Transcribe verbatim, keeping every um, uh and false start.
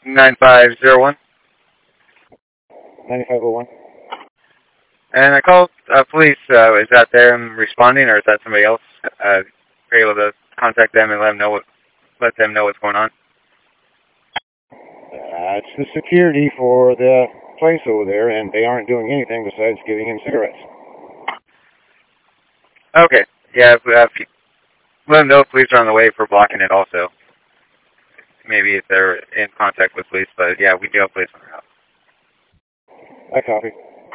nine five zero one. ninety-five oh one. And I called uh, police. Uh, is that them responding, or is that somebody else? Uh, are you able to contact them and let them know what, let them know what's going on? Uh, it's the security for the place over there, and they aren't doing anything besides giving him cigarettes. Okay. Yeah, if, uh, if you, let them know police are on the way for blocking it also. Maybe if they're in contact with police, but yeah, we do have police on the house. I copy.